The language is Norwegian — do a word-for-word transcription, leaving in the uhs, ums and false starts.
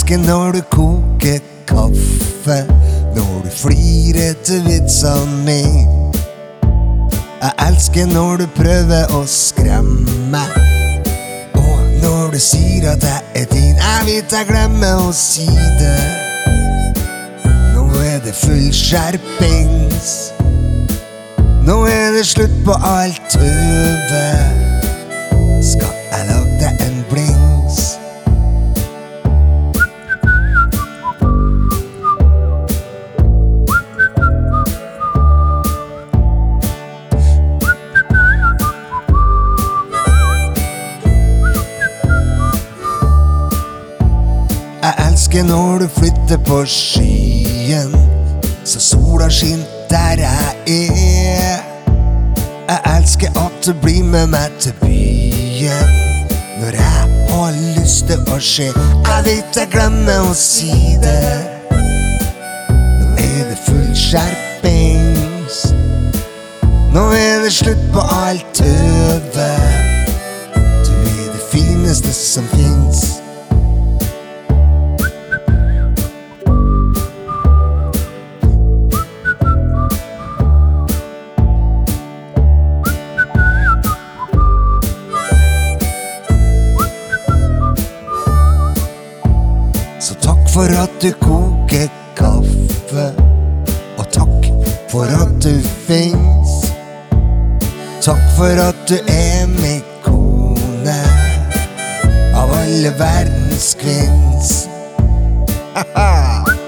elsker når du koker kaffe, når du flirer til vitsene min. Jeg elsker når du prøver å skremme, og når du sier at jeg er din. Jeg vet jeg glemmer å si det. Nå er det full skjerpings. Nå er det slutt på alt tøve. Skal jeg lage deg en blings? Jeg elsker når du flytter på skyen, så sola skinner der jeg er. Jeg elsker at du blir med meg til byen når jeg har lyst til å skje. Jeg vet jeg glemmer å si det. Nå er det full skjerpings. Nå er det slutt på alt tøve. Du er det fineste som finnes. Så takk for at du koker kaffe, og takk for at du finnes. Takk for at du er min kone, av alle verdens kvinns. Haha!